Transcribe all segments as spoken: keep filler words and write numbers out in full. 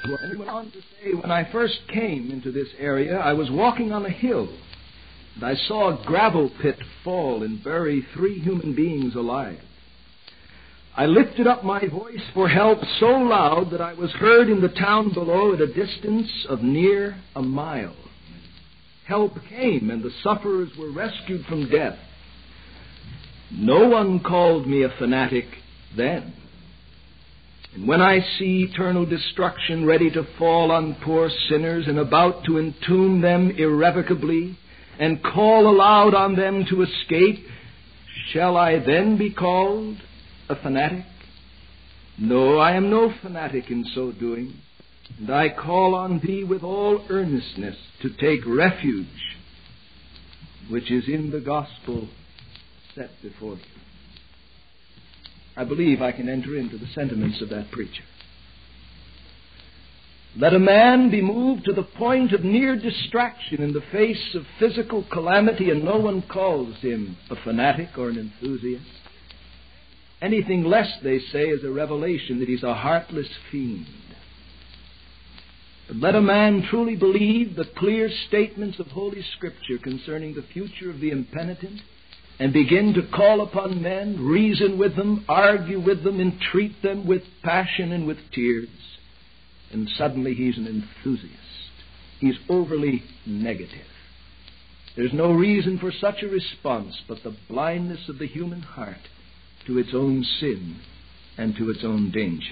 And he went on to say, when I first came into this area, I was walking on a hill, and I saw a gravel pit fall and bury three human beings alive. I lifted up my voice for help so loud that I was heard in the town below at a distance of near a mile. Help came, and the sufferers were rescued from death. No one called me a fanatic then. And when I see eternal destruction ready to fall on poor sinners and about to entomb them irrevocably and call aloud on them to escape, shall I then be called a fanatic? No, I am no fanatic in so doing, and I call on thee with all earnestness to take refuge, which is in the gospel set before you. I believe I can enter into the sentiments of that preacher. Let a man be moved to the point of near distraction in the face of physical calamity, and no one calls him a fanatic or an enthusiast. Anything less, they say, is a revelation that he's a heartless fiend. But let a man truly believe the clear statements of Holy Scripture concerning the future of the impenitent and begin to call upon men, reason with them, argue with them, entreat them with passion and with tears. And suddenly he's an enthusiast. He's overly negative. There's no reason for such a response but the blindness of the human heart to its own sin and to its own danger.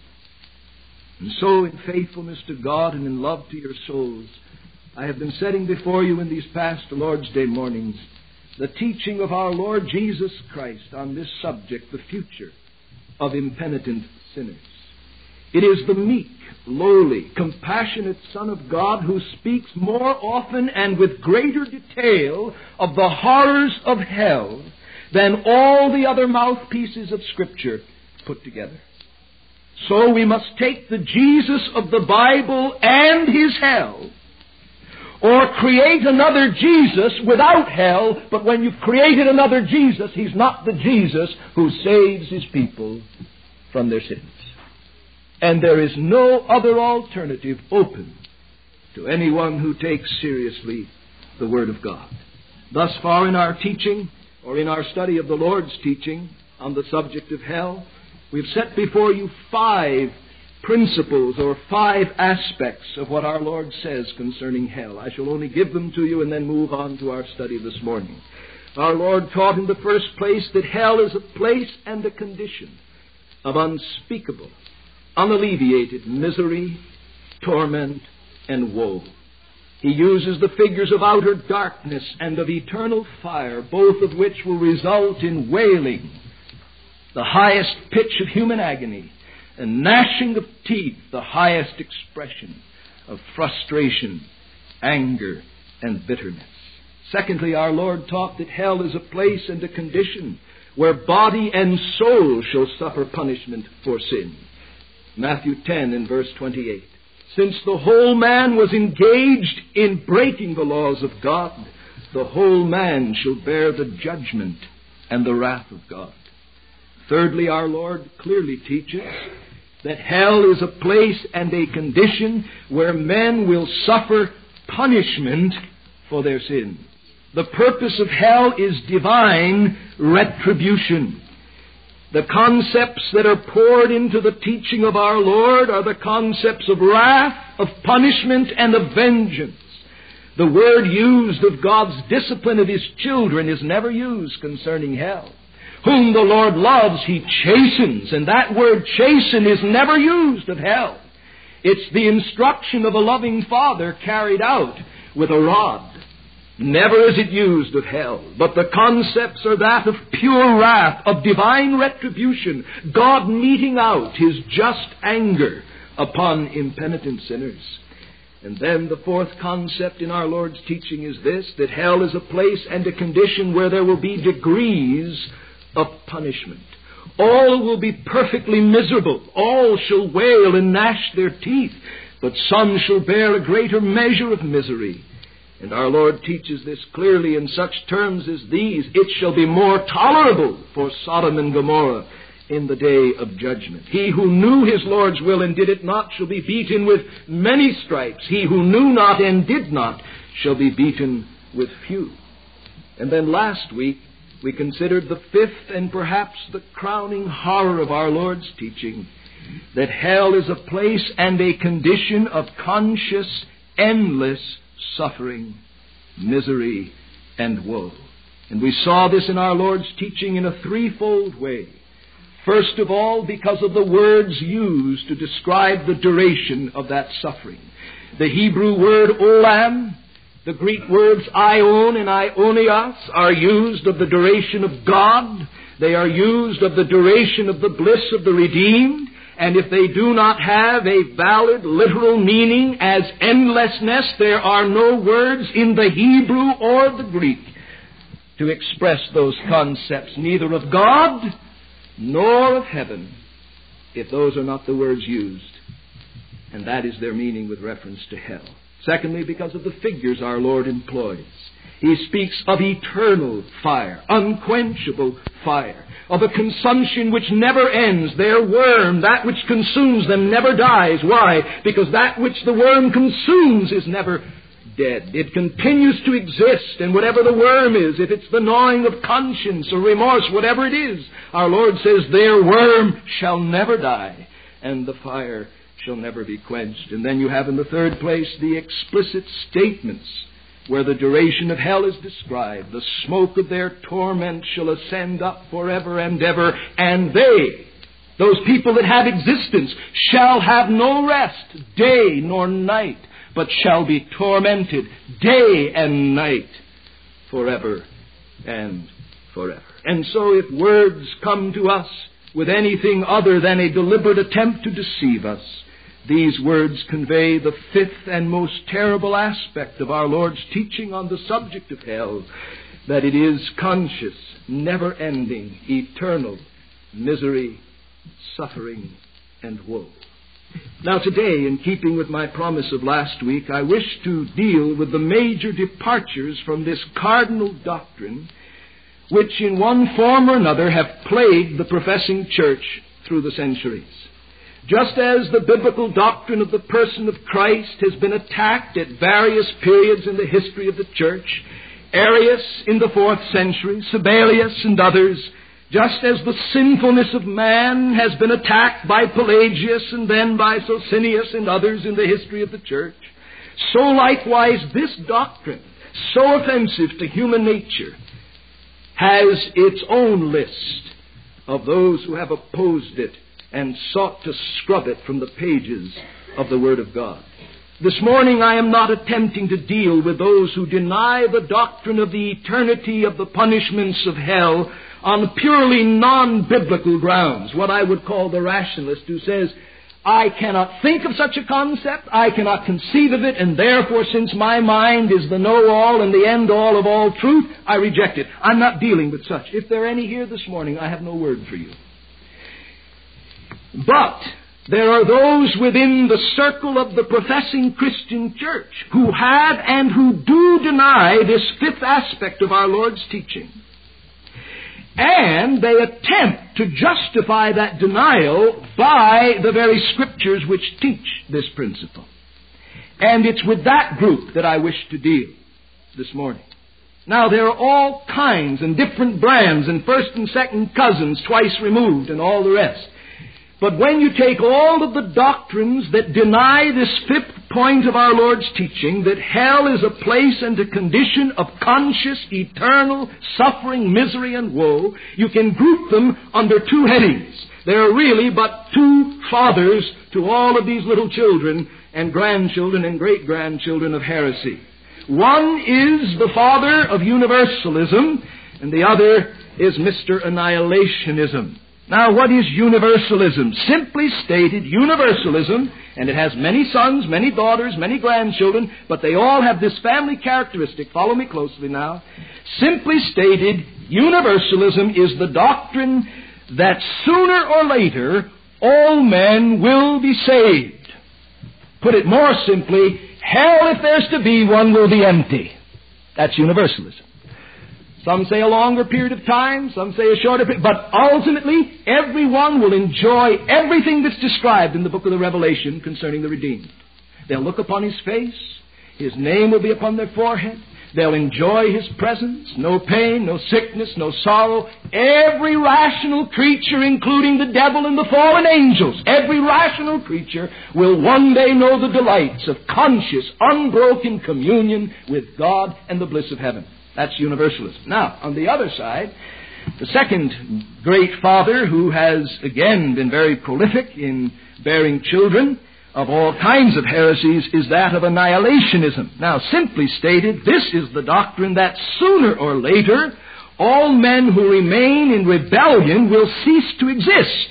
And so, in faithfulness to God and in love to your souls, I have been setting before you in these past Lord's Day mornings the teaching of our Lord Jesus Christ on this subject, the future of impenitent sinners. It is the meek, lowly, compassionate Son of God who speaks more often and with greater detail of the horrors of hell than all the other mouthpieces of Scripture put together. So we must take the Jesus of the Bible and his hell, or create another Jesus without hell, but when you've created another Jesus, he's not the Jesus who saves his people from their sins. And there is no other alternative open to anyone who takes seriously the Word of God. Thus far in our teaching, or in our study of the Lord's teaching on the subject of hell, we've set before you five principles or five aspects of what our Lord says concerning hell. I shall only give them to you and then move on to our study this morning. Our Lord taught in the first place that hell is a place and a condition of unspeakable, unalleviated misery, torment, and woe. He uses the figures of outer darkness and of eternal fire, both of which will result in wailing, the highest pitch of human agony, and gnashing of teeth, the highest expression of frustration, anger, and bitterness. Secondly, our Lord taught that hell is a place and a condition where body and soul shall suffer punishment for sin. Matthew ten and verse twenty-eight. Since the whole man was engaged in breaking the laws of God, the whole man shall bear the judgment and the wrath of God. Thirdly, our Lord clearly teaches that hell is a place and a condition where men will suffer punishment for their sins. The purpose of hell is divine retribution. The concepts that are poured into the teaching of our Lord are the concepts of wrath, of punishment, and of vengeance. The word used of God's discipline of his children is never used concerning hell. Whom the Lord loves, he chastens, and that word chasten is never used of hell. It's the instruction of a loving father carried out with a rod. Never is it used of hell, but the concepts are that of pure wrath, of divine retribution, God meting out his just anger upon impenitent sinners. And then the fourth concept in our Lord's teaching is this, that hell is a place and a condition where there will be degrees of punishment. All will be perfectly miserable. All shall wail and gnash their teeth, but some shall bear a greater measure of misery. And our Lord teaches this clearly in such terms as these. It shall be more tolerable for Sodom and Gomorrah in the day of judgment. He who knew his Lord's will and did it not shall be beaten with many stripes. He who knew not and did not shall be beaten with few. And then last week we considered the fifth and perhaps the crowning horror of our Lord's teaching, that hell is a place and a condition of conscious, endless suffering, misery, and woe. And we saw this in our Lord's teaching in a threefold way. First of all, because of the words used to describe the duration of that suffering. The Hebrew word olam, the Greek words aion and aionios are used of the duration of God. They are used of the duration of the bliss of the redeemed. And if they do not have a valid literal meaning as endlessness, there are no words in the Hebrew or the Greek to express those concepts, neither of God nor of heaven, if those are not the words used. And that is their meaning with reference to hell. Secondly, because of the figures our Lord employs. He speaks of eternal fire, unquenchable fire, of a consumption which never ends. Their worm, that which consumes them, never dies. Why? Because that which the worm consumes is never dead. It continues to exist, and whatever the worm is, if it's the gnawing of conscience or remorse, whatever it is, our Lord says their worm shall never die, and the fire shall never be quenched. And then you have in the third place the explicit statements where the duration of hell is described. The smoke of their torment shall ascend up forever and ever, and they, those people that have existence, shall have no rest, day nor night, but shall be tormented day and night, forever and forever. And so if words come to us with anything other than a deliberate attempt to deceive us, these words convey the fifth and most terrible aspect of our Lord's teaching on the subject of hell, that it is conscious, never-ending, eternal misery, suffering, and woe. Now today, in keeping with my promise of last week, I wish to deal with the major departures from this cardinal doctrine, which in one form or another have plagued the professing church through the centuries. Just as the biblical doctrine of the person of Christ has been attacked at various periods in the history of the church, Arius in the fourth century, Sabellius and others, just as the sinfulness of man has been attacked by Pelagius and then by Socinius and others in the history of the church, so likewise this doctrine, so offensive to human nature, has its own list of those who have opposed it and sought to scrub it from the pages of the Word of God. This morning I am not attempting to deal with those who deny the doctrine of the eternity of the punishments of hell on purely non-biblical grounds, what I would call the rationalist who says, I cannot think of such a concept, I cannot conceive of it, and therefore since my mind is the know-all and the end-all of all truth, I reject it. I'm not dealing with such. If there are any here this morning, I have no word for you. But there are those within the circle of the professing Christian church who have and who do deny this fifth aspect of our Lord's teaching. And they attempt to justify that denial by the very scriptures which teach this principle. And it's with that group that I wish to deal this morning. Now, there are all kinds and different brands and first and second cousins twice removed and all the rest. But when you take all of the doctrines that deny this fifth point of our Lord's teaching, that hell is a place and a condition of conscious, eternal suffering, misery, and woe, you can group them under two headings. There are really but two fathers to all of these little children and grandchildren and great-grandchildren of heresy. One is the father of universalism, and the other is Mister Annihilationism. Now, what is universalism? Simply stated, universalism, and it has many sons, many daughters, many grandchildren, but they all have this family characteristic. Follow me closely now. Simply stated, universalism is the doctrine that sooner or later all men will be saved. Put it more simply, hell, if there's to be one, will be empty. That's universalism. Some say a longer period of time, some say a shorter period, but ultimately everyone will enjoy everything that's described in the book of the Revelation concerning the redeemed. They'll look upon His face, His name will be upon their forehead, they'll enjoy His presence, no pain, no sickness, no sorrow. Every rational creature, including the devil and the fallen angels, every rational creature will one day know the delights of conscious, unbroken communion with God and the bliss of heaven. That's universalism. Now, on the other side, the second great father who has, again, been very prolific in bearing children of all kinds of heresies is that of annihilationism. Now, simply stated, this is the doctrine that sooner or later all men who remain in rebellion will cease to exist.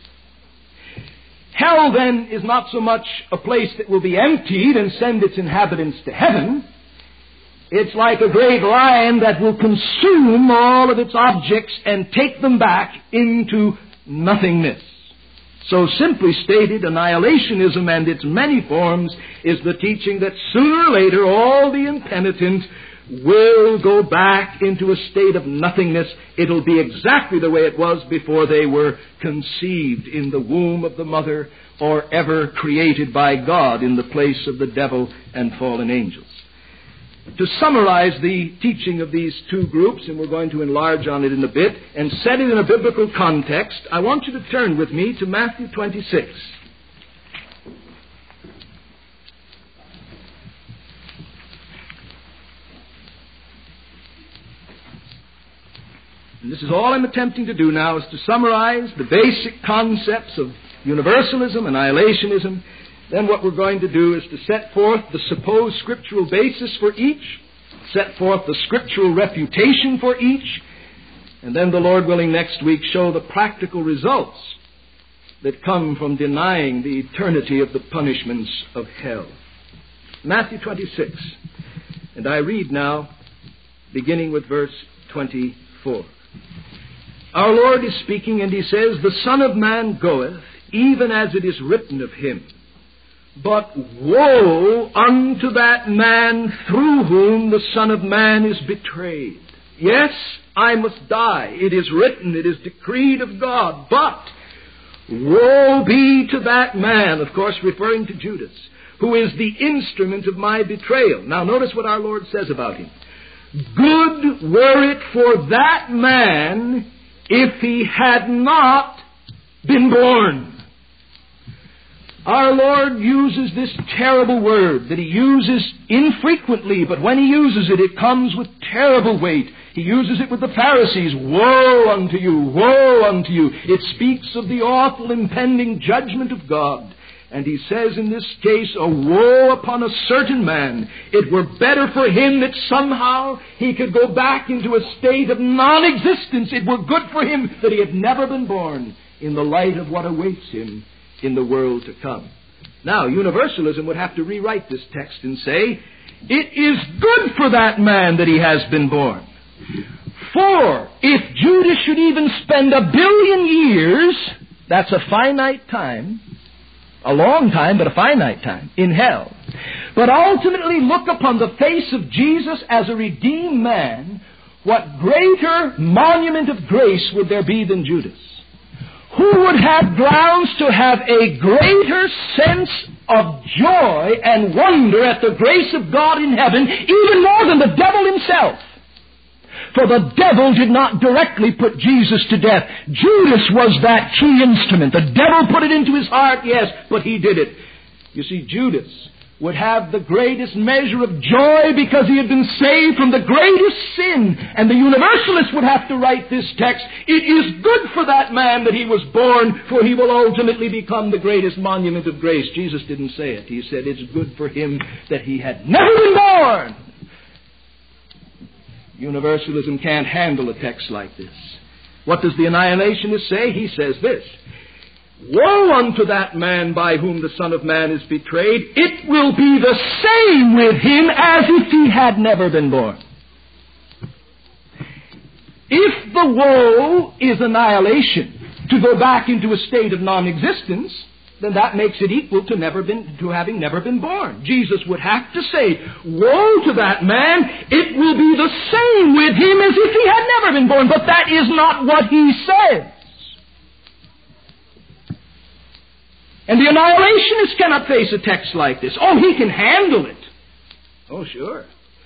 Hell, then, is not so much a place that will be emptied and send its inhabitants to heaven. It's like a great lion that will consume all of its objects and take them back into nothingness. So simply stated, annihilationism and its many forms is the teaching that sooner or later all the impenitent will go back into a state of nothingness. It'll be exactly the way it was before they were conceived in the womb of the mother or ever created by God in the place of the devil and fallen angels. To summarize the teaching of these two groups, and we're going to enlarge on it in a bit, and set it in a biblical context, I want you to turn with me to Matthew twenty-six. And this is all I'm attempting to do now, is to summarize the basic concepts of universalism, annihilationism. Then what we're going to do is to set forth the supposed scriptural basis for each, set forth the scriptural refutation for each, and then the Lord willing next week show the practical results that come from denying the eternity of the punishments of hell. Matthew twenty-six, and I read now, beginning with verse twenty-four. Our Lord is speaking, and He says, "The Son of Man goeth, even as it is written of Him. But woe unto that man through whom the Son of Man is betrayed. Yes, I must die. It is written, it is decreed of God. But woe be to that man," of course referring to Judas, "who is the instrument of my betrayal." Now notice what our Lord says about him. "Good were it for that man if he had not been born." Our Lord uses this terrible word that He uses infrequently, but when He uses it, it comes with terrible weight. He uses it with the Pharisees. Woe unto you, woe unto you. It speaks of the awful impending judgment of God. And He says in this case, a woe upon a certain man. It were better for him that somehow he could go back into a state of non-existence. It were good for him that he had never been born, in the light of what awaits him in the world to come. Now, universalism would have to rewrite this text and say, it is good for that man that he has been born. For if Judas should even spend a billion years, that's a finite time, a long time, but a finite time, in hell, but ultimately look upon the face of Jesus as a redeemed man, what greater monument of grace would there be than Judas? Who would have grounds to have a greater sense of joy and wonder at the grace of God in heaven, even more than the devil himself? For the devil did not directly put Jesus to death. Judas was that key instrument. The devil put it into his heart, yes, but he did it. You see, Judas would have the greatest measure of joy because he had been saved from the greatest sin. And the universalist would have to write this text, it is good for that man that he was born, for he will ultimately become the greatest monument of grace. Jesus didn't say it. He said it's good for him that he had never been born. Universalism can't handle a text like this. What does the annihilationist say? He says this, woe unto that man by whom the Son of Man is betrayed. It will be the same with him as if he had never been born. If the woe is annihilation, to go back into a state of non-existence, then that makes it equal to never been, to having never been born. Jesus would have to say, woe to that man, it will be the same with him as if he had never been born. But that is not what he says. And the annihilationist cannot face a text like this. Oh, he can handle it. Oh, sure.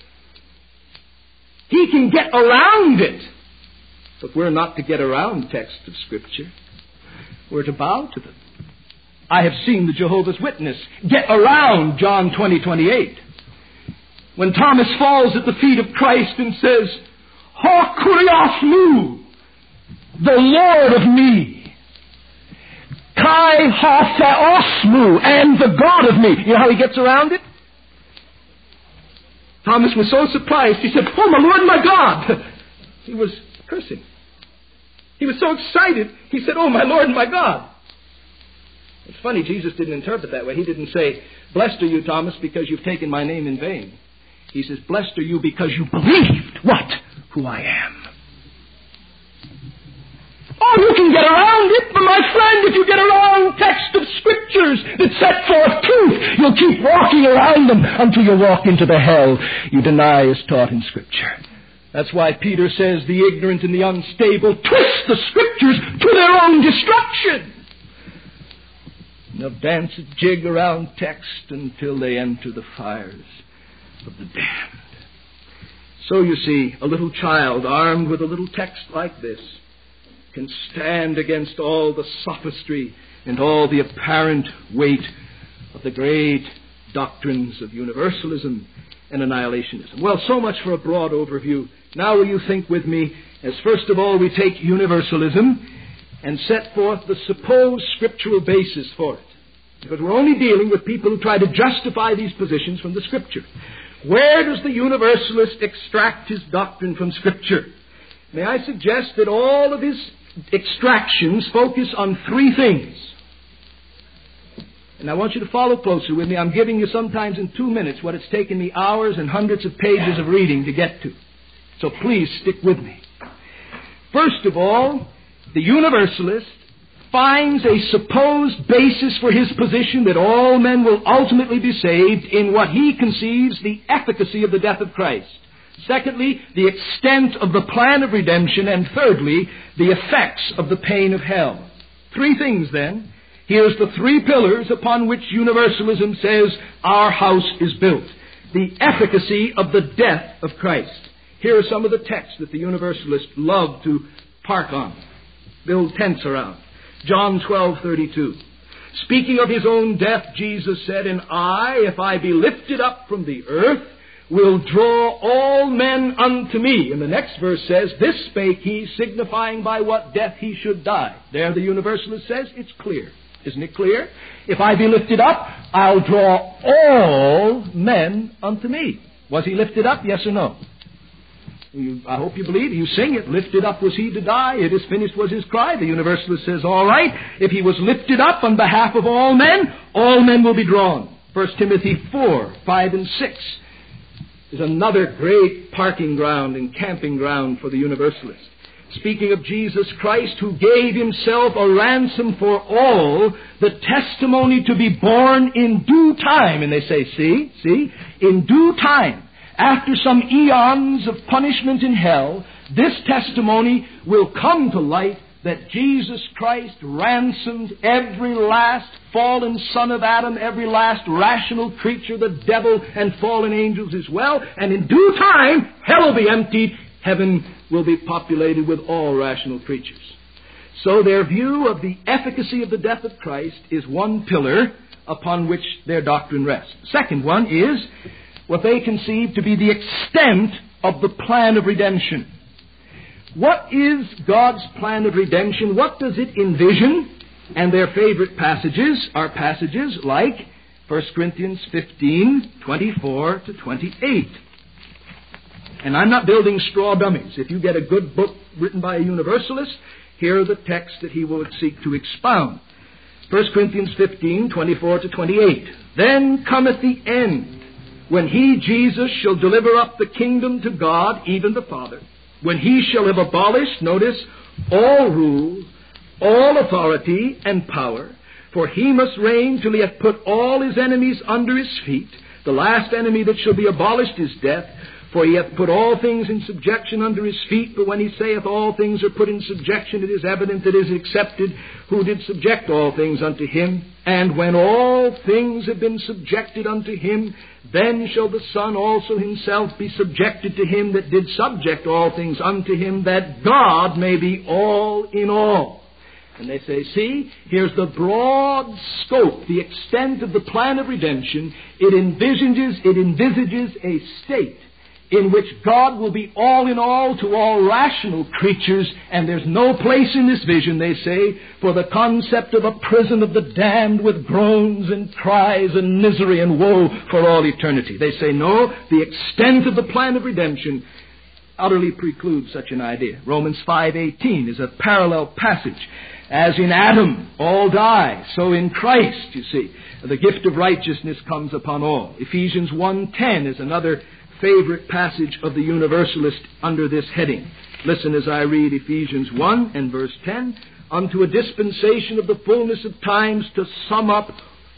He can get around it. But we're not to get around texts of Scripture. We're to bow to them. I have seen the Jehovah's Witness get around John twenty twenty-eight. When Thomas falls at the feet of Christ and says, "Ha kurios mu, the Lord of me. Kai ha theos mu, and the God of me." You know how he gets around it? Thomas was so surprised, he said, "Oh, my Lord and my God." He was cursing. He was so excited, he said, "Oh, my Lord and my God." It's funny, Jesus didn't interpret that way. He didn't say, "Blessed are you, Thomas, because you've taken my name in vain." He says, "Blessed are you because you believed what? Who I am." Oh, you can get around it, but my friend, if you get around texts of Scriptures that set forth truth, you'll keep walking around them until you walk into the hell you deny is taught in Scripture. That's why Peter says the ignorant and the unstable twist the Scriptures to their own destruction. And they'll dance a jig around text until they enter the fires of the damned. So you see, a little child armed with a little text like this can stand against all the sophistry and all the apparent weight of the great doctrines of universalism and annihilationism. Well, so much for a broad overview. Now will you think with me, as first of all we take universalism and set forth the supposed scriptural basis for it. Because we're only dealing with people who try to justify these positions from the Scripture. Where does the universalist extract his doctrine from Scripture? May I suggest that all of his extractions focus on three things. And I want you to follow closer with me. I'm giving you sometimes in two minutes what it's taken me hours and hundreds of pages of reading to get to. So please stick with me. First of all, the universalist finds a supposed basis for his position that all men will ultimately be saved in what he conceives the efficacy of the death of Christ. Secondly, the extent of the plan of redemption. And thirdly, the effects of the pain of hell. Three things then. Here's the three pillars upon which universalism says our house is built. The efficacy of the death of Christ. Here are some of the texts that the universalists love to park on, build tents around. John twelve thirty-two. Speaking of his own death, Jesus said, "And I, if I be lifted up from the earth, will draw all men unto me." And the next verse says, "This spake he, signifying by what death he should die." There the universalist says, it's clear. Isn't it clear? If I be lifted up, I'll draw all men unto me. Was he lifted up? Yes or no? You, I hope you believe. You sing it. Lifted up was he to die. It is finished was his cry. The universalist says, all right, if he was lifted up on behalf of all men, all men will be drawn. First Timothy four, five and six is another great parking ground and camping ground for the universalist. Speaking of Jesus Christ, who gave himself a ransom for all, the testimony to be born in due time. And they say, see, see, in due time, after some eons of punishment in hell, this testimony will come to light that Jesus Christ ransomed every last fallen son of Adam, every last rational creature, the devil and fallen angels as well. And in due time, hell will be emptied. Heaven will be populated with all rational creatures. So their view of the efficacy of the death of Christ is one pillar upon which their doctrine rests. The second one is what they conceive to be the extent of the plan of redemption. What is God's plan of redemption? What does it envision? And their favorite passages are passages like First Corinthians fifteen, twenty-four to twenty-eight. And I'm not building straw dummies. If you get a good book written by a universalist, here are the texts that he will seek to expound. First Corinthians fifteen, twenty-four to twenty-eight. Then cometh the end, when he, Jesus, shall deliver up the kingdom to God, even the Father. When he shall have abolished, notice, all rule, all authority and power. For he must reign till he hath put all his enemies under his feet. The last enemy that shall be abolished is death. For he hath put all things in subjection under his feet. But when he saith all things are put in subjection, it is evident that it is accepted who did subject all things unto him. And when all things have been subjected unto him, then shall the Son also himself be subjected to him that did subject all things unto him, that God may be all in all. And they say, see, here's the broad scope, the extent of the plan of redemption. It envisages, it envisages a state in which God will be all in all to all rational creatures, and there's no place in this vision, they say, for the concept of a prison of the damned with groans and cries and misery and woe for all eternity. They say, no, the extent of the plan of redemption utterly precludes such an idea. Romans five eighteen is a parallel passage. As in Adam all die, so in Christ, you see, the gift of righteousness comes upon all. Ephesians one ten is another favorite passage of the Universalist under this heading. Listen as I read Ephesians one and verse ten. Unto a dispensation of the fullness of times, to sum up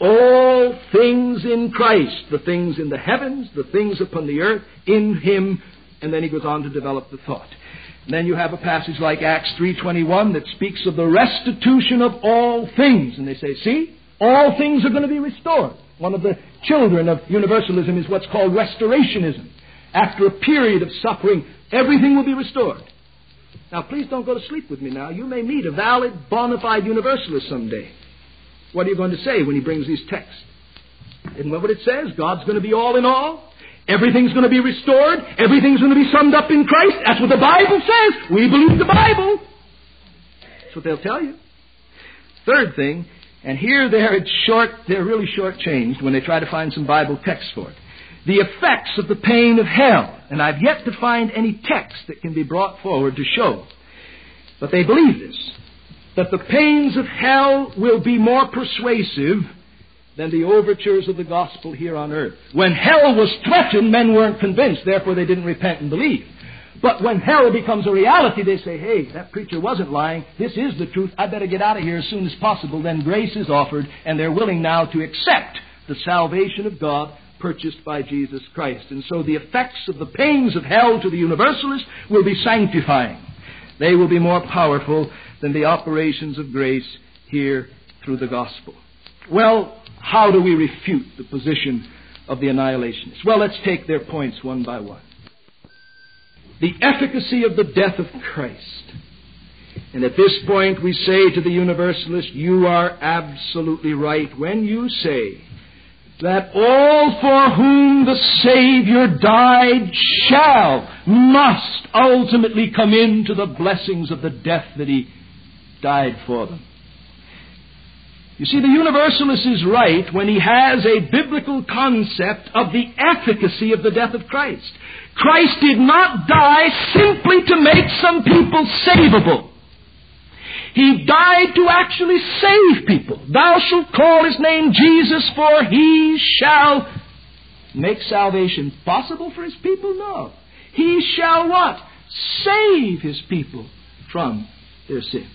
all things in Christ, the things in the heavens, the things upon the earth, in Him. And then he goes on to develop the thought. And then you have a passage like Acts three twenty-one that speaks of the restitution of all things. And they say, see, all things are going to be restored. One of the children of universalism is what's called restorationism. After a period of suffering, everything will be restored. Now, please don't go to sleep with me now. You may meet a valid, bona fide universalist someday. What are you going to say when he brings these texts? Isn't that what it says? God's going to be all in all. Everything's going to be restored. Everything's going to be summed up in Christ. That's what the Bible says. We believe the Bible. That's what they'll tell you. Third thing, and here they're it's short, they're really short-changed when they try to find some Bible text for it. The effects of the pain of hell. And I've yet to find any text that can be brought forward to show. But they believe this, that the pains of hell will be more persuasive than the overtures of the gospel here on earth. When hell was threatened, men weren't convinced, therefore they didn't repent and believe. But when hell becomes a reality, they say, hey, that preacher wasn't lying, this is the truth, I better get out of here as soon as possible. Then grace is offered, and they're willing now to accept the salvation of God purchased by Jesus Christ. And so the effects of the pains of hell to the universalist will be sanctifying. They will be more powerful than the operations of grace here through the gospel. Well, how do we refute the position of the annihilationists? Well, let's take their points one by one. The efficacy of the death of Christ. And at this point we say to the universalist, you are absolutely right when you say that all for whom the Savior died shall, must ultimately come into the blessings of the death that He died for them. You see, the universalist is right when he has a biblical concept of the efficacy of the death of Christ. Christ did not die simply to make some people savable. He died to actually save people. Thou shalt call His name Jesus, for He shall make salvation possible for His people? No. He shall what? Save His people from their sin.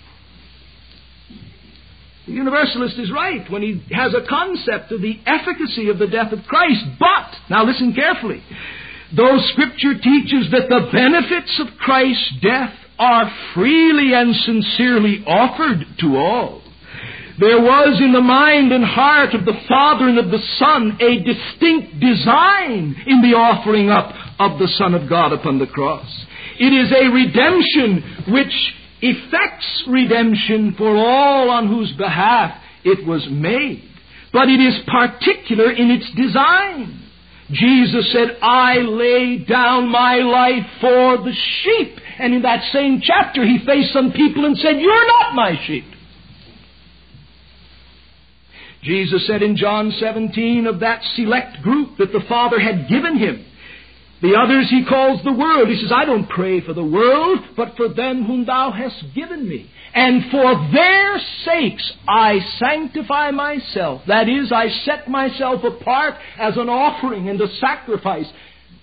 The universalist is right when he has a concept of the efficacy of the death of Christ. But, now listen carefully, though Scripture teaches that the benefits of Christ's death are freely and sincerely offered to all, there was in the mind and heart of the Father and of the Son a distinct design in the offering up of the Son of God upon the cross. It is a redemption which effects redemption for all on whose behalf it was made. But it is particular in its design. Jesus said, I lay down my life for the sheep. And in that same chapter he faced some people and said, you're not my sheep. Jesus said in John seventeen of that select group that the Father had given Him, the others He calls the world. He says, I don't pray for the world, but for them whom Thou hast given me. And for their sakes I sanctify myself. That is, I set myself apart as an offering and a sacrifice.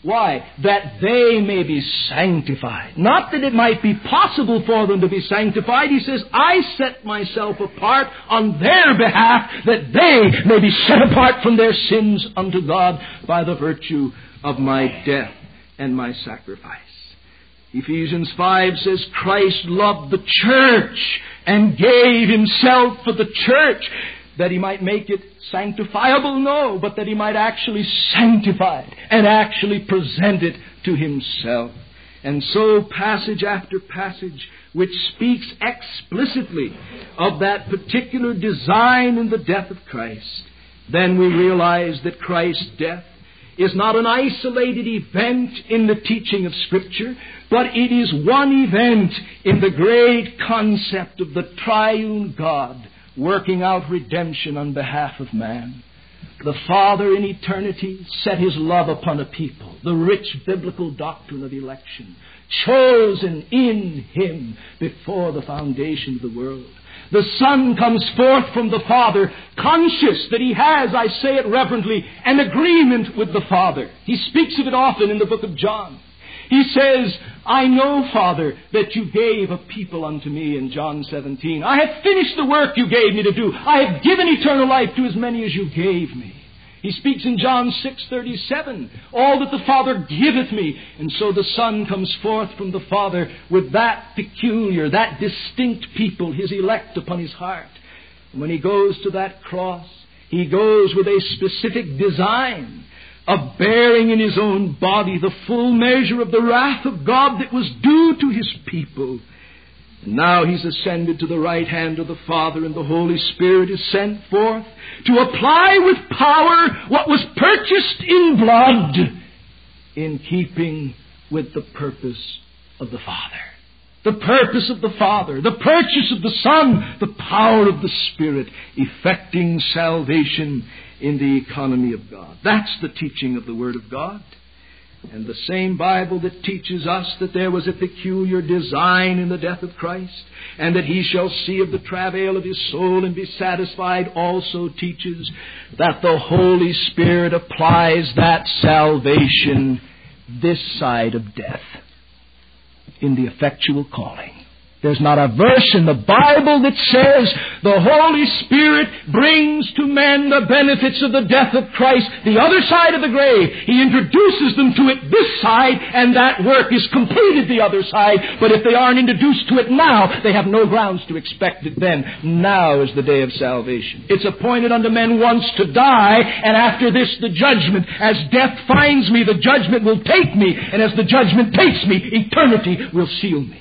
Why? That they may be sanctified. Not that it might be possible for them to be sanctified. He says, I set myself apart on their behalf, that they may be set apart from their sins unto God by the virtue of my death and my sacrifice. Ephesians five says, Christ loved the church and gave himself for the church, that he might make it sanctifiable? No, but that he might actually sanctify it and actually present it to himself. And so passage after passage which speaks explicitly of that particular design in the death of Christ, then we realize that Christ's death is not an isolated event in the teaching of Scripture, but it is one event in the great concept of the triune God working out redemption on behalf of man. The Father in eternity set his love upon a people, the rich biblical doctrine of election, chosen in him before the foundation of the world. The Son comes forth from the Father, conscious that he has, I say it reverently, an agreement with the Father. He speaks of it often in the book of John. He says, I know, Father, that you gave a people unto me in John seventeen. I have finished the work you gave me to do. I have given eternal life to as many as you gave me. He speaks in John six thirty-seven, all that the Father giveth me. And so the Son comes forth from the Father with that peculiar, that distinct people, his elect upon his heart. And when he goes to that cross, he goes with a specific design of bearing in his own body the full measure of the wrath of God that was due to his people. And now he's ascended to the right hand of the Father, and the Holy Spirit is sent forth to apply with power what was purchased in blood, in keeping with the purpose of the Father. The purpose of the Father, the purchase of the Son, the power of the Spirit, effecting salvation in the economy of God. That's the teaching of the Word of God. And the same Bible that teaches us that there was a peculiar design in the death of Christ, and that he shall see of the travail of his soul and be satisfied, also teaches that the Holy Spirit applies that salvation this side of death in the effectual calling. There's not a verse in the Bible that says the Holy Spirit brings to men the benefits of the death of Christ the other side of the grave. He introduces them to it this side, and that work is completed the other side. But if they aren't introduced to it now, they have no grounds to expect it then. Now is the day of salvation. It's appointed unto men once to die, and after this the judgment. As death finds me, the judgment will take me, and as the judgment takes me, eternity will seal me.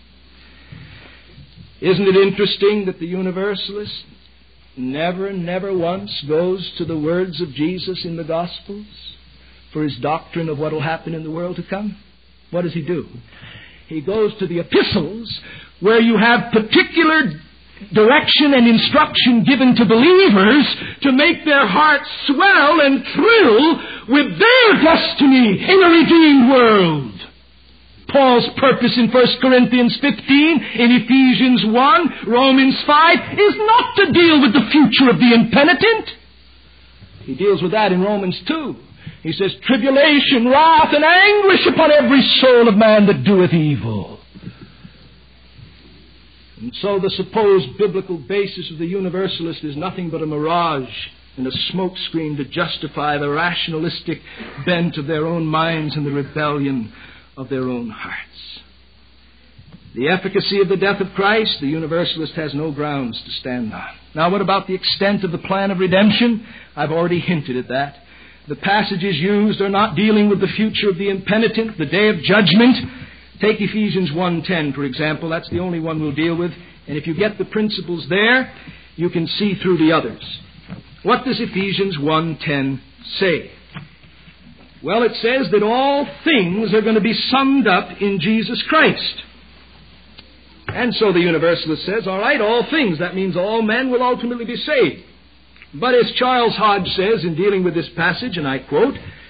Isn't it interesting that the Universalist never, never once goes to the words of Jesus in the Gospels for his doctrine of what will happen in the world to come? What does he do? He goes to the epistles where you have particular direction and instruction given to believers to make their hearts swell and thrill with their destiny in a redeemed world. Paul's purpose in First Corinthians fifteen, in Ephesians one, Romans five, is not to deal with the future of the impenitent. He deals with that in Romans two. He says, tribulation, wrath, and anguish upon every soul of man that doeth evil. And so the supposed biblical basis of the Universalist is nothing but a mirage and a smokescreen to justify the rationalistic bent of their own minds and the rebellion of their own hearts. The efficacy of the death of Christ, the Universalist has no grounds to stand on. Now, what about the extent of the plan of redemption? I've already hinted at that. The passages used are not dealing with the future of the impenitent, the day of judgment. Take Ephesians one ten, for example. That's the only one we'll deal with. And if you get the principles there, you can see through the others. What does Ephesians one ten say? Well, it says that all things are going to be summed up in Jesus Christ. And so the Universalist says, all right, all things. That means all men will ultimately be saved. But as Charles Hodge says in dealing with this passage, and I quote,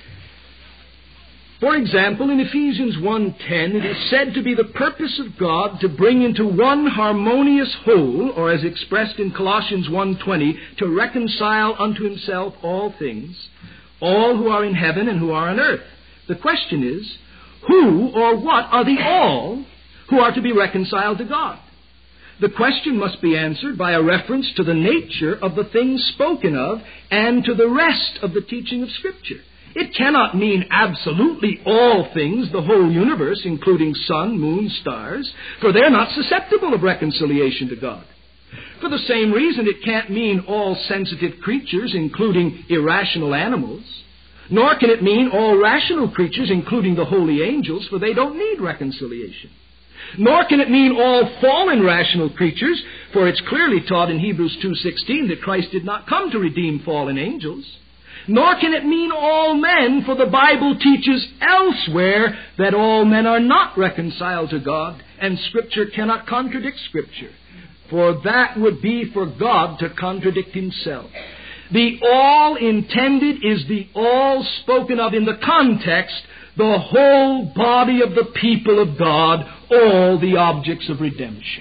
for example, in Ephesians one ten, it is said to be the purpose of God to bring into one harmonious whole, or as expressed in Colossians one twenty, to reconcile unto himself all things, all who are in heaven and who are on earth, The question is, who or what are the all who are to be reconciled to God? The question must be answered by a reference to the nature of the things spoken of and to the rest of the teaching of Scripture. It cannot mean absolutely all things, the whole universe, including sun, moon, stars, for they're not susceptible of reconciliation to God. For the same reason, it can't mean all sensitive creatures, including irrational animals, nor can it mean all rational creatures, including the holy angels, for they don't need reconciliation. Nor can it mean all fallen rational creatures, for it's clearly taught in Hebrews two sixteen that Christ did not come to redeem fallen angels. Nor can it mean all men, for the Bible teaches elsewhere that all men are not reconciled to God, and Scripture cannot contradict Scripture, for that would be for God to contradict Himself. The all intended is the all spoken of in the context, the whole body of the people of God, all the objects of redemption.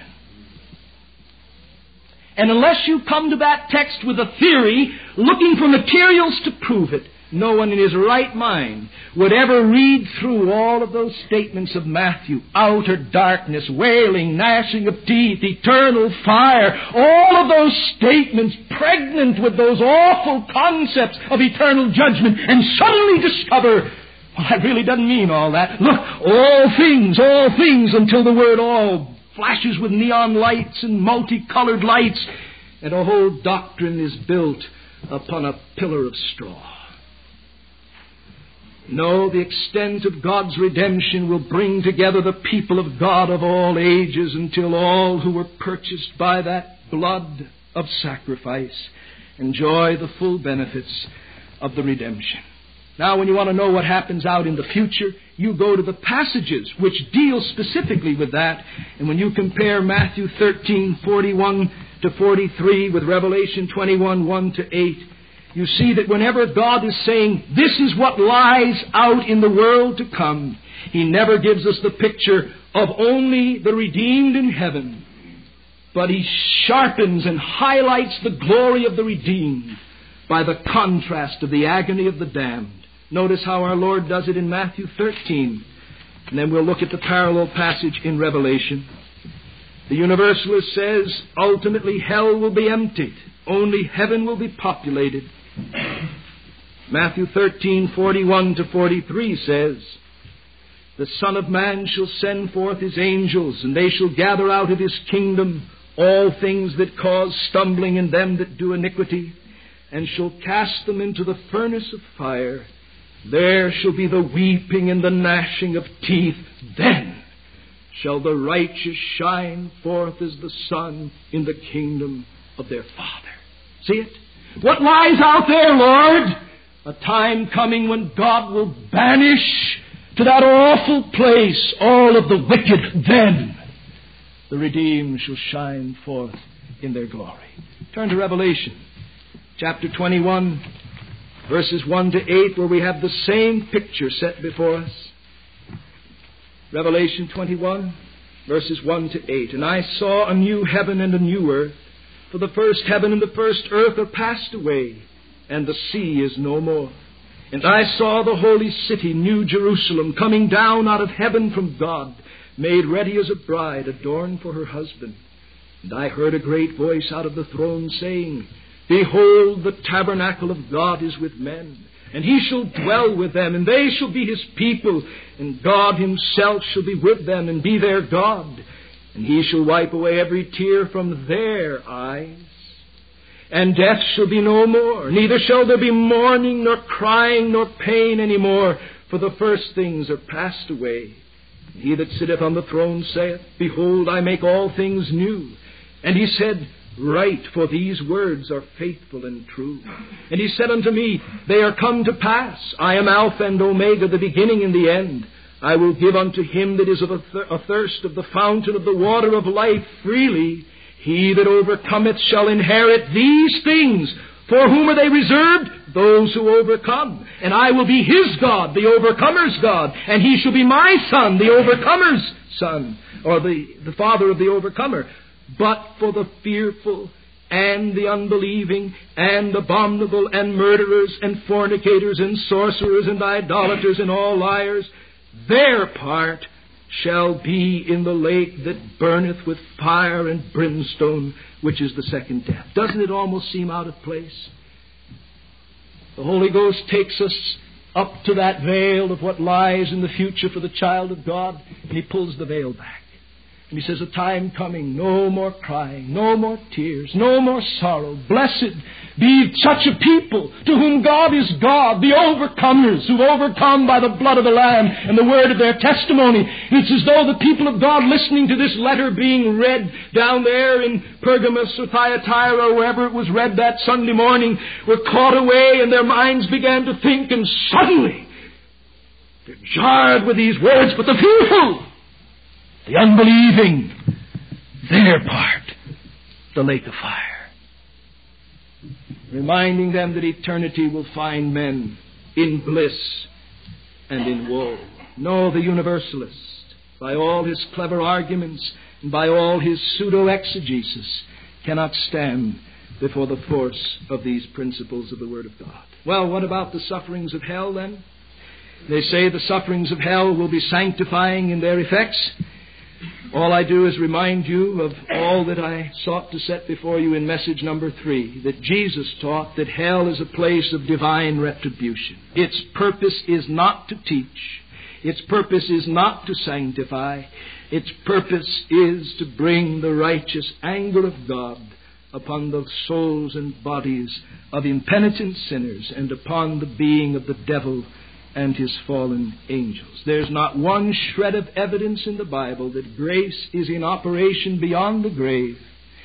And unless you come to that text with a theory, looking for materials to prove it, no one in his right mind would ever read through all of those statements of Matthew. Outer darkness, wailing, gnashing of teeth, eternal fire. All of those statements pregnant with those awful concepts of eternal judgment, and suddenly discover, well, that really doesn't mean all that. Look, all things, all things, until the word all flashes with neon lights and multicolored lights, and a whole doctrine is built upon a pillar of straw. No, the extent of God's redemption will bring together the people of God of all ages until all who were purchased by that blood of sacrifice enjoy the full benefits of the redemption. Now, when you want to know what happens out in the future, you go to the passages which deal specifically with that. And when you compare Matthew thirteen, forty-one to forty-three with Revelation twenty-one, one to eight, you see that whenever God is saying, this is what lies out in the world to come, He never gives us the picture of only the redeemed in heaven, but He sharpens and highlights the glory of the redeemed by the contrast of the agony of the damned. Notice how our Lord does it in Matthew thirteen. And then we'll look at the parallel passage in Revelation. The Universalist says, ultimately hell will be emptied. Only heaven will be populated. Matthew thirteen, forty-one to forty-three says, the Son of Man shall send forth His angels, and they shall gather out of His kingdom all things that cause stumbling in them that do iniquity, and shall cast them into the furnace of fire. There shall be the weeping and the gnashing of teeth. Then shall the righteous shine forth as the sun in the kingdom of their Father. See it? What lies out there, Lord? A time coming when God will banish to that awful place all of the wicked. Then the redeemed shall shine forth in their glory. Turn to Revelation chapter twenty-one, verses one to eight, where we have the same picture set before us. Revelation twenty-one, verses one to eight. And I saw a new heaven and a new earth, for the first heaven and the first earth are passed away, and the sea is no more. And I saw the holy city, New Jerusalem, coming down out of heaven from God, made ready as a bride adorned for her husband. And I heard a great voice out of the throne saying, behold, the tabernacle of God is with men, and He shall dwell with them, and they shall be His people, and God Himself shall be with them and be their God. And He shall wipe away every tear from their eyes. And death shall be no more, neither shall there be mourning, nor crying, nor pain any more, for the first things are passed away. And He that sitteth on the throne saith, behold, I make all things new. And He said, write, for these words are faithful and true. And He said unto me, they are come to pass. I am Alpha and Omega, the beginning and the end. I will give unto him that is of a thirst of the fountain of the water of life freely. He that overcometh shall inherit these things. For whom are they reserved? Those who overcome. And I will be his God, the overcomer's God. And he shall be my son, the overcomer's son, or the, the father of the overcomer. But for the fearful and the unbelieving and abominable and murderers and fornicators and sorcerers and idolaters and all liars, their part shall be in the lake that burneth with fire and brimstone, which is the second death. Doesn't it almost seem out of place? The Holy Ghost takes us up to that veil of what lies in the future for the child of God, and He pulls the veil back. And He says, a time coming, no more crying, no more tears, no more sorrow. Blessed be such a people to whom God is God, the overcomers who've overcome by the blood of the Lamb and the word of their testimony. And it's as though the people of God listening to this letter being read down there in Pergamos or Thyatira or wherever it was read that Sunday morning were caught away, and their minds began to think, and suddenly they're jarred with these words. But the fearful, the unbelieving, their part, the lake of fire. Reminding them that eternity will find men in bliss and in woe. No, the universalist, by all his clever arguments and by all his pseudo-exegesis, cannot stand before the force of these principles of the Word of God. Well, what about the sufferings of hell then? They say the sufferings of hell will be sanctifying in their effects. All I do is remind you of all that I sought to set before you in message number three, that Jesus taught that hell is a place of divine retribution. Its purpose is not to teach. Its purpose is not to sanctify. Its purpose is to bring the righteous anger of God upon the souls and bodies of impenitent sinners and upon the being of the devil and his fallen angels. There's not one shred of evidence in the Bible that grace is in operation beyond the grave,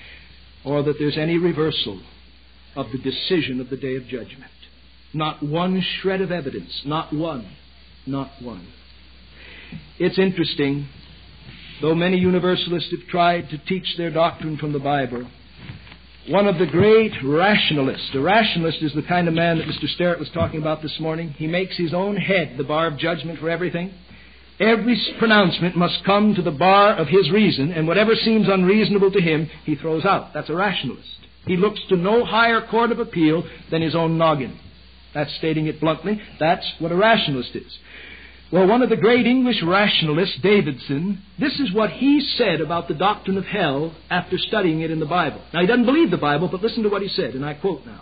or that there's any reversal of the decision of the day of judgment. Not one shred of evidence. Not one. Not one. It's interesting, though many universalists have tried to teach their doctrine from the Bible, one of the great rationalists, a rationalist is the kind of man that Mister Sterrett was talking about this morning. He makes his own head the bar of judgment for everything. Every pronouncement must come to the bar of his reason, and whatever seems unreasonable to him, he throws out. That's a rationalist. He looks to no higher court of appeal than his own noggin. That's stating it bluntly. That's what a rationalist is. Well, one of the great English rationalists, Davidson, this is what he said about the doctrine of hell after studying it in the Bible. Now, he doesn't believe the Bible, but listen to what he said, and I quote now.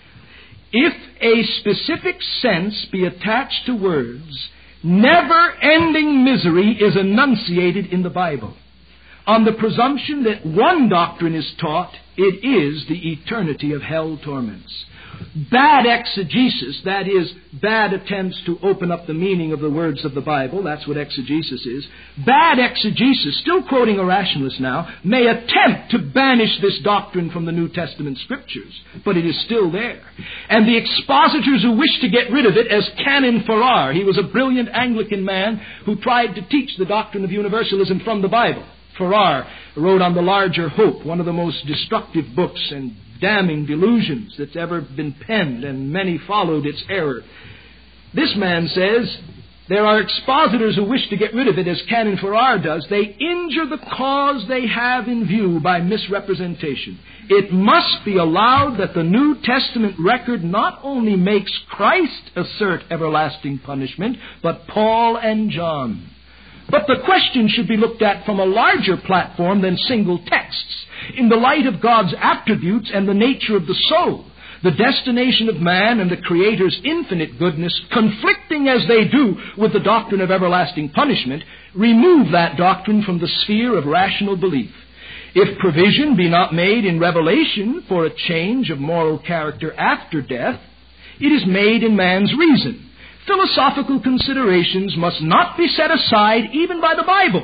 If a specific sense be attached to words, never-ending misery is enunciated in the Bible. On the presumption that one doctrine is taught, it is the eternity of hell torments. Bad exegesis, that is, bad attempts to open up the meaning of the words of the Bible, that's what exegesis is. Bad exegesis, still quoting a rationalist now, may attempt to banish this doctrine from the New Testament Scriptures, but it is still there. And the expositors who wish to get rid of it, as Canon Farrar, he was a brilliant Anglican man who tried to teach the doctrine of universalism from the Bible. Farrar wrote on The Larger Hope, one of the most destructive books and damning delusions that's ever been penned, and many followed its error. This man says, there are expositors who wish to get rid of it, as Canon Farrar does. They injure the cause they have in view by misrepresentation. It must be allowed that the New Testament record not only makes Christ assert everlasting punishment, but Paul and John. But the question should be looked at from a larger platform than single texts, in the light of God's attributes and the nature of the soul, the destination of man and the Creator's infinite goodness, conflicting as they do with the doctrine of everlasting punishment. Remove that doctrine from the sphere of rational belief. If provision be not made in revelation for a change of moral character after death, it is made in man's reason. Philosophical considerations must not be set aside even by the Bible.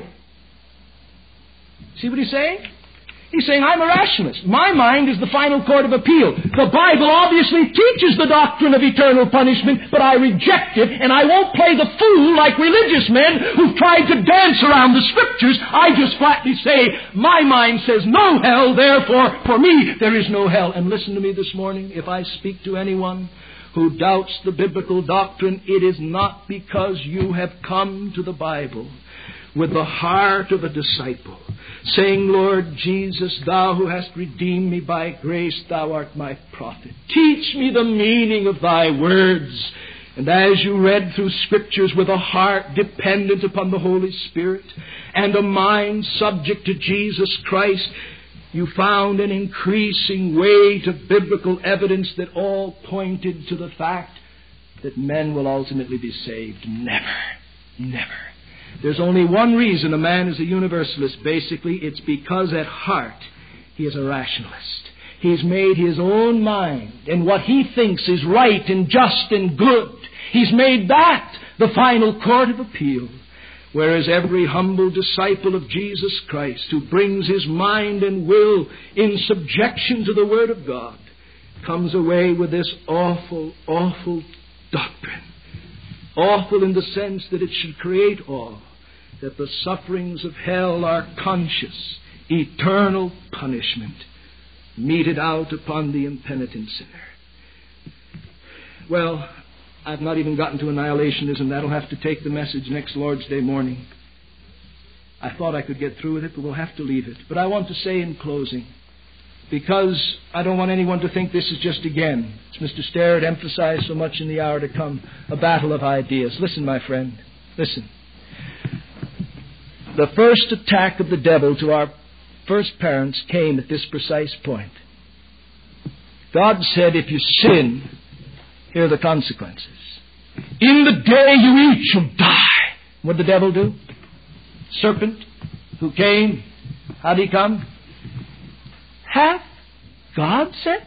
See what he's saying? He's saying, I'm a rationalist. My mind is the final court of appeal. The Bible obviously teaches the doctrine of eternal punishment, but I reject it, and I won't play the fool like religious men who've tried to dance around the Scriptures. I just flatly say, my mind says no hell, therefore, for me, there is no hell. And listen to me this morning, if I speak to anyone who doubts the biblical doctrine, it is not because you have come to the Bible with the heart of a disciple, saying, Lord Jesus, Thou who hast redeemed me by grace, Thou art my prophet. Teach me the meaning of Thy words. And as you read through Scriptures with a heart dependent upon the Holy Spirit and a mind subject to Jesus Christ, you found an increasing weight of biblical evidence that all pointed to the fact that men will ultimately be saved. Never. Never. There's only one reason a man is a universalist, basically. It's because at heart he is a rationalist. He's made his own mind, and what he thinks is right and just and good, he's made that the final court of appeal. Whereas every humble disciple of Jesus Christ who brings his mind and will in subjection to the Word of God comes away with this awful, awful doctrine. Awful in the sense that it should create awe, that the sufferings of hell are conscious, eternal punishment meted out upon the impenitent sinner. Well, I've not even gotten to annihilationism. That'll have to take the message next Lord's Day morning. I thought I could get through with it, but we'll have to leave it. But I want to say in closing, because I don't want anyone to think this is just again, as Mister Starrett emphasized so much in the hour to come, a battle of ideas. Listen, my friend, listen. The first attack of the devil to our first parents came at this precise point. God said, if you sin, here are the consequences. In the day you eat, you'll die. What did the devil do? Serpent who came, how did he come? Hath God sent?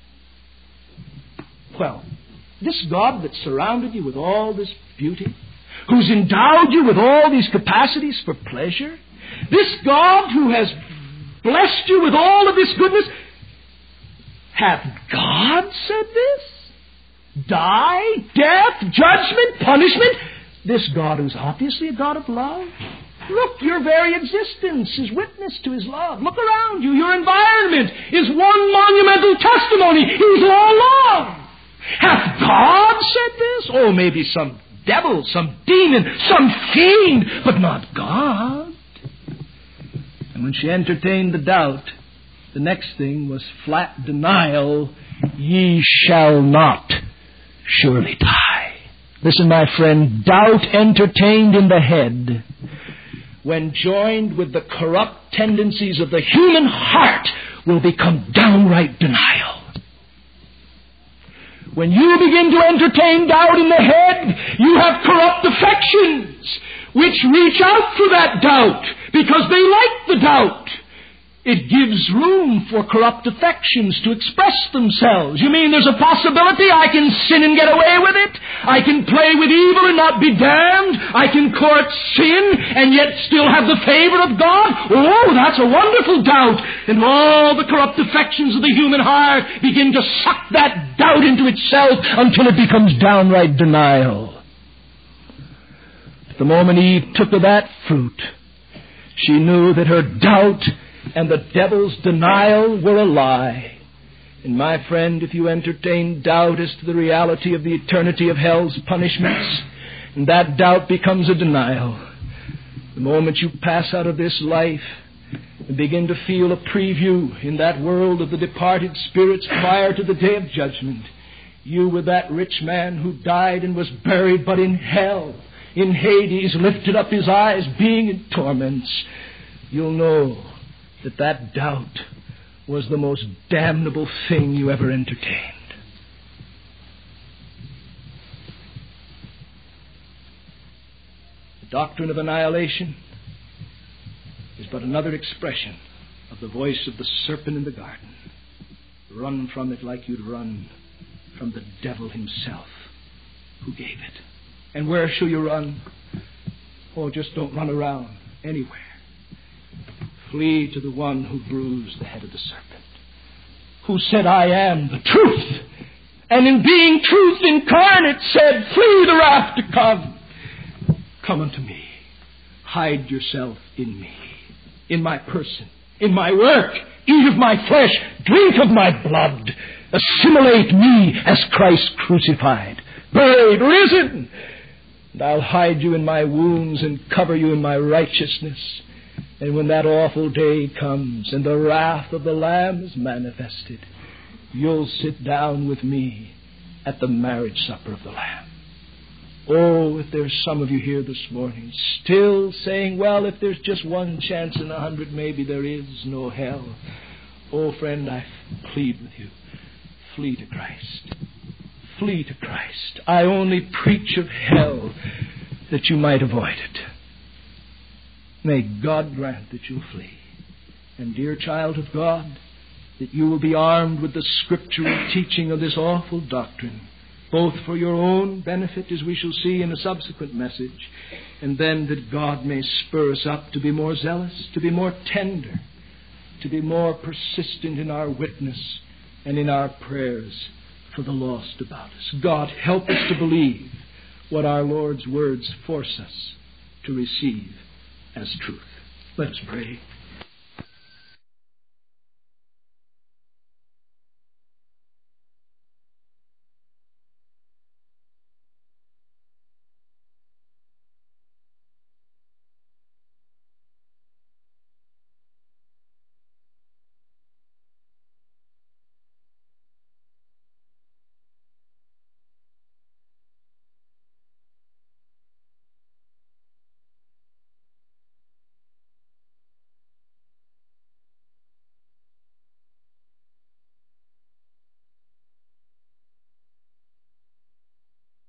Well, this God that surrounded you with all this beauty, who's endowed you with all these capacities for pleasure, this God who has blessed you with all of this goodness, hath God said this? Die, death, judgment, punishment? This God who's obviously a God of love? Look, your very existence is witness to His love. Look around you. Your environment is one monumental testimony. He's all love. Hath God said this? Oh, maybe some devil, some demon, some fiend, but not God. And when she entertained the doubt, the next thing was flat denial. Ye shall not surely die. Listen, my friend, doubt entertained in the head, when joined with the corrupt tendencies of the human heart, will become downright denial. When you begin to entertain doubt in the head, you have corrupt affections which reach out for that doubt because they like the doubt. It gives room for corrupt affections to express themselves. You mean there's a possibility I can sin and get away with it? I can play with evil and not be damned? I can court sin and yet still have the favor of God? Oh, that's a wonderful doubt. And all the corrupt affections of the human heart begin to suck that doubt into itself until it becomes downright denial. But the moment Eve took of that fruit, she knew that her doubt and the devil's denial were a lie. And my friend, if you entertain doubt as to the reality of the eternity of hell's punishments, and that doubt becomes a denial, the moment you pass out of this life and begin to feel a preview in that world of the departed spirits prior to the day of judgment, you were that rich man who died and was buried, but in hell, in Hades, lifted up his eyes, being in torments. You'll know that that doubt was the most damnable thing you ever entertained. The doctrine of annihilation is but another expression of the voice of the serpent in the garden. Run from it like you'd run from the devil himself who gave it. And where shall you run? Oh, just don't run around anywhere. Flee to the one who bruised the head of the serpent, who said, I am the truth, and in being truth incarnate said, flee the wrath to come. Come unto me. Hide yourself in me, in my person, in my work. Eat of my flesh, drink of my blood. Assimilate me as Christ crucified, buried, risen. And I'll hide you in my wounds and cover you in my righteousness. And when that awful day comes and the wrath of the Lamb is manifested, you'll sit down with me at the marriage supper of the Lamb. Oh, if there's some of you here this morning still saying, well, if there's just one chance in a hundred, maybe there is no hell. Oh, friend, I plead with you. Flee to Christ. Flee to Christ. I only preach of hell that you might avoid it. May God grant that you'll flee. And, dear child of God, that you will be armed with the scriptural teaching of this awful doctrine, both for your own benefit, as we shall see in a subsequent message, and then that God may spur us up to be more zealous, to be more tender, to be more persistent in our witness and in our prayers for the lost about us. God, help us to believe what our Lord's words force us to receive as truth. Let's pray.